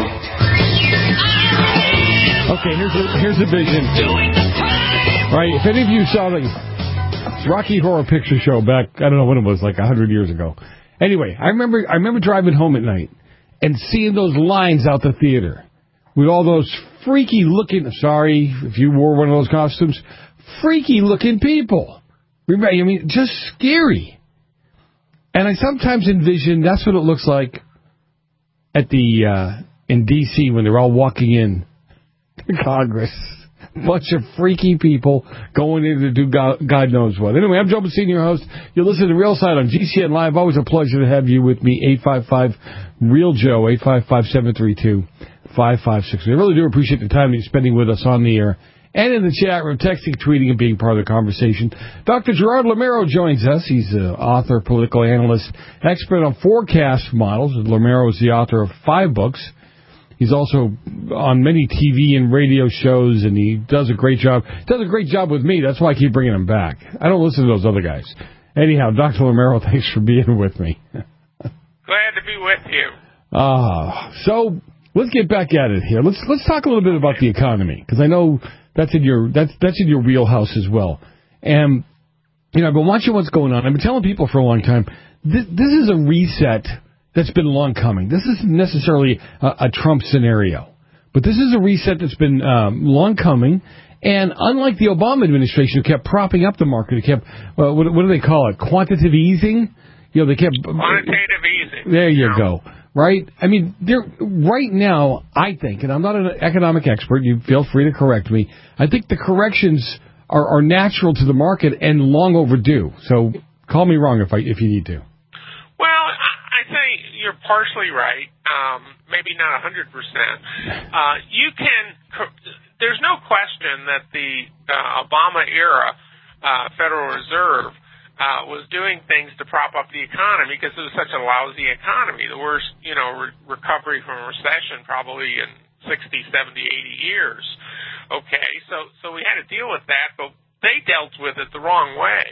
Okay, here's a, here's a vision. Right, if any of you saw the Rocky Horror Picture Show back, I don't know when it was, like a hundred years ago. Anyway, I remember I remember driving home at night and seeing those lines out the theater with all those freaky looking, sorry if you wore one of those costumes, freaky looking people. Remember, I mean, just scary. And I sometimes envision that's what it looks like at the uh, in D C when they're all walking in to Congress. Bunch of freaky people going in to do God, God knows what. Anyway, I'm Joe Bassini, your host. You're listening to Real Side on G C N Live. Always a pleasure to have you with me. eight five five, REAL Joe, eight five five, seven three two, five five six three. I really do appreciate the time that you're spending with us on the air and in the chat room, texting, tweeting, and being part of the conversation. Doctor Gerard Lameiro joins us. He's an author, political analyst, expert on forecast models. Lameiro is the author of five books. He's also on many T V and radio shows, and he does a great job. Does a great job with me. That's why I keep bringing him back. I don't listen to those other guys. Anyhow, Doctor Lameiro, thanks for being with me. Glad to be with you. Ah, uh, so let's get back at it here. Let's let's talk a little bit about the economy, because I know that's in your that's that's in your wheelhouse as well. And you know, I've been watching what's going on. I've been telling people for a long time, this, this is a reset that's been long coming. This isn't necessarily a, a Trump scenario, but this is a reset that's been um, long coming. And unlike the Obama administration, who kept propping up the market, who kept, uh, what, what do they call it, quantitative easing? You know, they kept... Quantitative easing. There you yeah. go. Right? I mean, they're, right now, I think, and I'm not an economic expert, you feel free to correct me, I think the corrections are, are natural to the market and long overdue. So call me wrong if I if you need to. Well, I think you're partially right, um, maybe not one hundred percent. Uh, you can... There's no question that the uh, Obama-era uh, Federal Reserve uh, was doing things to prop up the economy because it was such a lousy economy, the worst, you know, re- recovery from a recession probably in sixty, seventy, eighty years. Okay, so so we had to deal with that, but they dealt with it the wrong way.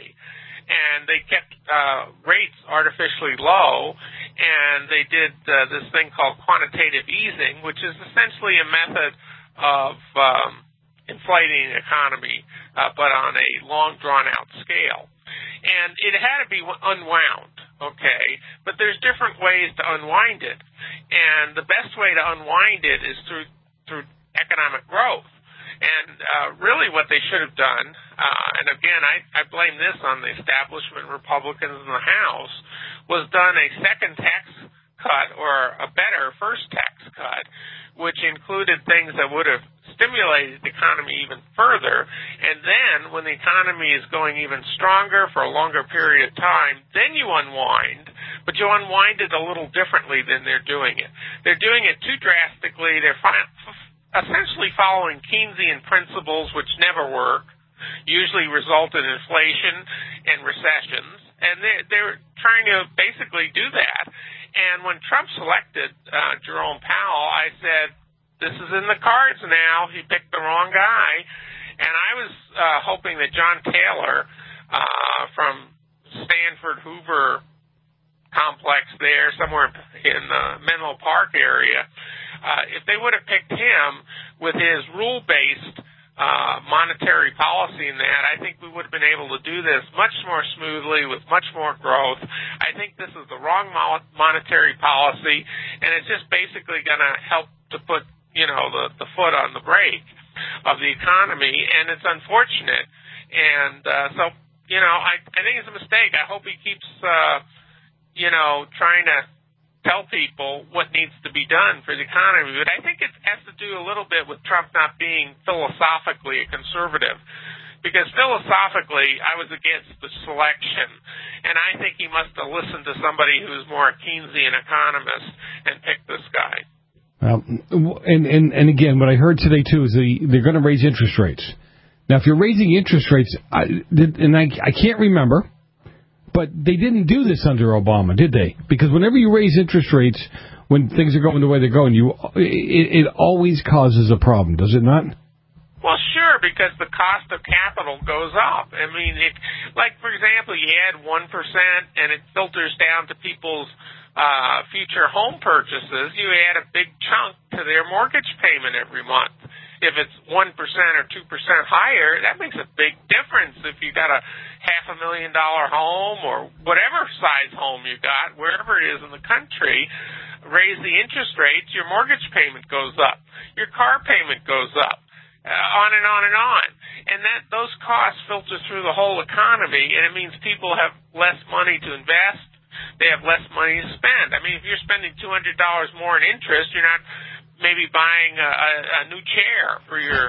And they kept uh, rates artificially low, and they did uh, this thing called quantitative easing, which is essentially a method of um, inflating the economy, uh, but on a long, drawn-out scale. And it had to be unwound, okay? But there's different ways to unwind it. And the best way to unwind it is through through economic growth. And uh, really what they should have done, uh, and again, I, I blame this on the establishment Republicans in the House, was done a second tax cut or a better first tax cut, which included things that would have stimulated the economy even further. And then when the economy is going even stronger for a longer period of time, then you unwind, but you unwind it a little differently than they're doing it. They're doing it too drastically. They're fi- essentially following Keynesian principles, which never work, usually result in inflation and recessions. And they're, they're trying to basically do that. And when Trump selected uh, Jerome Powell, I said, this is in the cards now. He picked the wrong guy. And I was uh, hoping that John Taylor uh, from Stanford Hoover complex there, somewhere in the Menlo Park area, uh, if they would have picked him with his rule-based Uh, monetary policy in that, I think we would have been able to do this much more smoothly with much more growth. I think this is the wrong mo- monetary policy, and it's just basically going to help to put, you know, the, the foot on the brake of the economy, and it's unfortunate. And uh, so, you know, I, I think it's a mistake. I hope he keeps, uh, you know, trying to tell people what needs to be done for the economy. But I think it has to do a little bit with Trump not being philosophically a conservative. Because philosophically, I was against the selection. And I think he must have listened to somebody who's more a Keynesian economist and picked this guy. Well, and, and, and again, what I heard today, too, is the, they're going to raise interest rates. Now, if you're raising interest rates, I, and I, I can't remember, but they didn't do this under Obama, did they? Because whenever you raise interest rates, when things are going the way they're going, you it, it always causes a problem, does it not? Well, sure, because the cost of capital goes up. I mean, it, like, for example, you add one percent and it filters down to people's uh, future home purchases. You add a big chunk to their mortgage payment every month. If it's one percent or two percent higher, that makes a big difference. If you got a half a million dollar home or whatever size home you got, wherever it is in the country, raise the interest rates, your mortgage payment goes up. Your car payment goes up. Uh, on and on and on. And that those costs filter through the whole economy, and it means people have less money to invest. They have less money to spend. I mean, if you're spending two hundred dollars more in interest, you're not maybe buying a, a, a new chair for your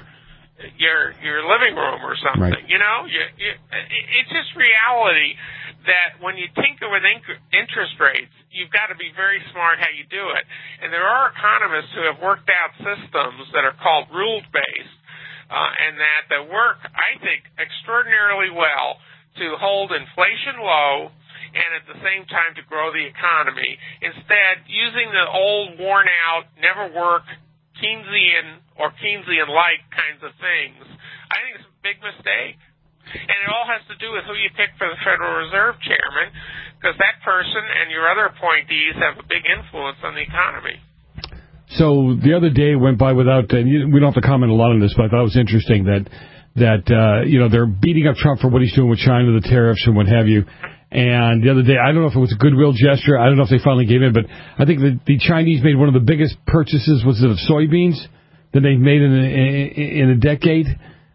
your your living room or something. Right. You know, you, you, it's just reality that when you tinker with inc- interest rates, you've got to be very smart how you do it. And there are economists who have worked out systems that are called rule-based, uh, and that that work, I think, extraordinarily well to hold inflation low and at the same time to grow the economy. Instead, using the old, worn-out, never-work, Keynesian or Keynesian-like kinds of things, I think it's a big mistake. And it all has to do with who you pick for the Federal Reserve Chairman, because that person and your other appointees have a big influence on the economy. So the other day went by without, and we don't have to comment a lot on this, but I thought it was interesting that that, uh, you know, they're beating up Trump for what he's doing with China, the tariffs and what have you. And the other day, I don't know if it was a goodwill gesture. I don't know if they finally gave in, but I think the, the Chinese made one of the biggest purchases, was it of soybeans, that they've made in a, in a decade.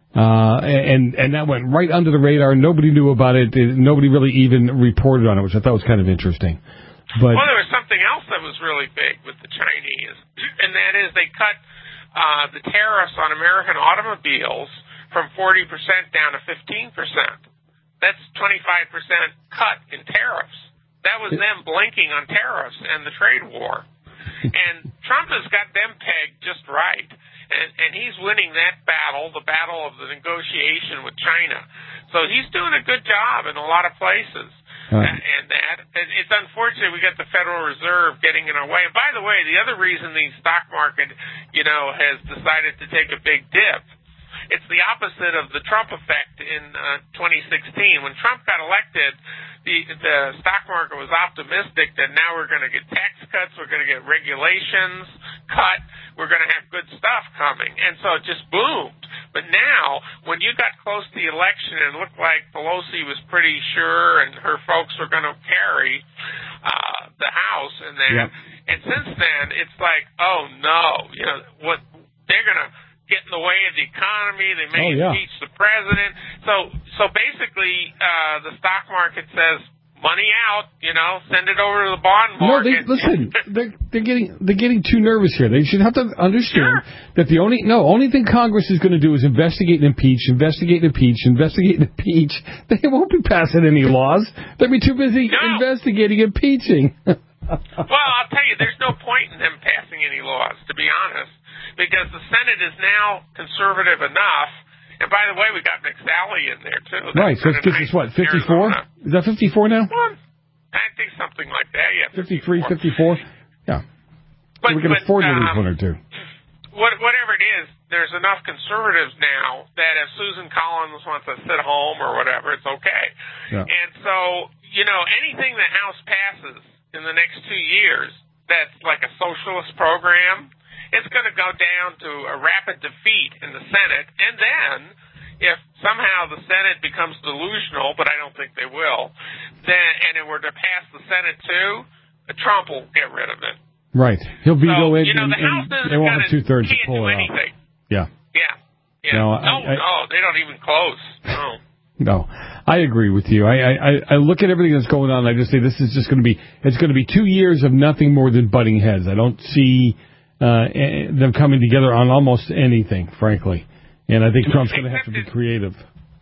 Uh, and, and that went right under the radar. Nobody knew about it. Nobody really even reported on it, which I thought was kind of interesting. But, well, there was something else that was really big with the Chinese, and that is they cut uh, the tariffs on American automobiles from forty percent down to fifteen percent. That's twenty-five percent cut in tariffs. That was them blinking on tariffs and the trade war. And Trump has got them pegged just right. And, and he's winning that battle, the battle of the negotiation with China. So he's doing a good job in a lot of places. Uh, and that, and it's unfortunate we got the Federal Reserve getting in our way. And by the way, the other reason the stock market, you know, has decided to take a big dip, it's the opposite of the Trump effect in uh, twenty sixteen. When Trump got elected, the, the stock market was optimistic that now we're going to get tax cuts, we're going to get regulations cut, we're going to have good stuff coming. And so it just boomed. But now, when you got close to the election and it looked like Pelosi was pretty sure and her folks were going to carry uh, the House and that, yep. and since then, it's like, oh no, you know, what they're going to get in the way of the economy. They may oh, yeah. impeach the president. So, so basically, uh, the stock market says, money out, you know, send it over to the bond market. No, they, listen, they're, they're getting they're getting too nervous here. They should have to understand sure. that the only no only thing Congress is going to do is investigate and impeach, investigate and impeach, investigate and impeach. They won't be passing any laws. They'll be too busy no. investigating and impeaching. Well, I'll tell you, there's no point in them passing any laws, to be honest, because the Senate is now conservative enough. And by the way, we got McSally in there, too. That's right, so it gives us what, fifty-four? Is that fifty-four now? Well, I think something like that, yeah. fifty-three, fifty-four? Yeah. But, we can but, afford to um, lose one or two. What, whatever it is, there's enough conservatives now that if Susan Collins wants to sit home or whatever, it's okay. Yeah. And so, you know, anything the House passes in the next two years that's like a socialist program, it's going to go down to a rapid defeat in the Senate. And then, if somehow the Senate becomes delusional, but I don't think they will, then and it were to pass the Senate too, Trump will get rid of it. Right. He'll veto so, it, you know, and, the House and they won't have two-thirds to pull it out. Anything. Yeah. Yeah. Yeah. No, no, I, I, no, they don't even close. No. No, I agree with you. I, I, I look at everything that's going on, and I just say this is just going to be, it's going to be two years of nothing more than butting heads. I don't see uh, them coming together on almost anything, frankly. And I think Trump's going to have to be creative.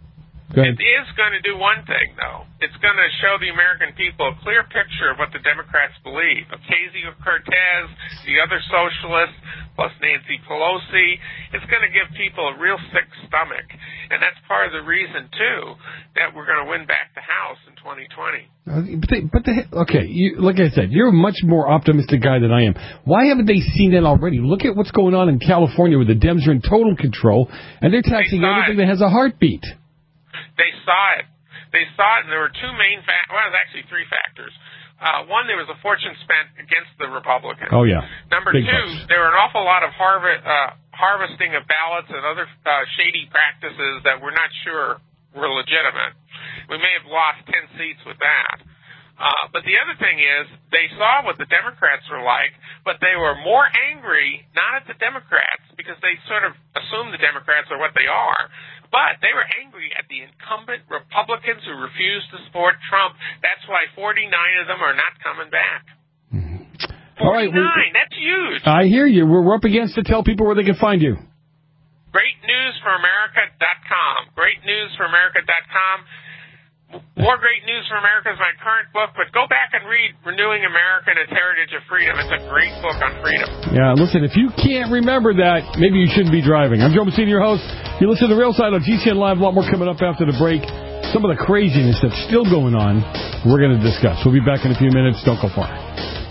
Go ahead. It is going to do one thing, though. It's going to show the American people a clear picture of what the Democrats believe. Ocasio-Cortez, the other socialists, plus Nancy Pelosi. It's going to give people a real sick stomach. And that's part of the reason, too, that we're going to win back the House in twenty twenty. But, they, but they, okay, you, like I said, you're a much more optimistic guy than I am. Why haven't they seen that already? Look at what's going on in California where the Dems are in total control, and they're taxing they everything it. that has a heartbeat. They saw it. They saw it, and there were two main factors. Well, there's actually three factors. Uh, one, there was a fortune spent against the Republicans. Oh, yeah. Number Big two, bucks. there were an awful lot of harvest, uh, harvesting of ballots and other uh, shady practices that we're not sure were legitimate. We may have lost ten seats with that. Uh, but the other thing is, they saw what the Democrats were like, but they were more angry, not at the Democrats, because they sort of assume the Democrats are what they are, but they were angry at the incumbent Republicans who refused to support Trump. That's why forty-nine of them are not coming back. Mm-hmm. forty-nine, All right, that's huge. I hear you. We're up against to tell people where they can find you. great news for america dot com. great news for america dot com. More Great News for America is my current book, but go back and read Renewing America and Its Heritage of Freedom. It's a great book on freedom. Yeah, listen, if you can't remember that, maybe you shouldn't be driving. I'm Joe Messina, your host. You listen to The Real Side on G C N Live. A lot more coming up after the break. Some of the craziness that's still going on, we're going to discuss. We'll be back in a few minutes. Don't go far.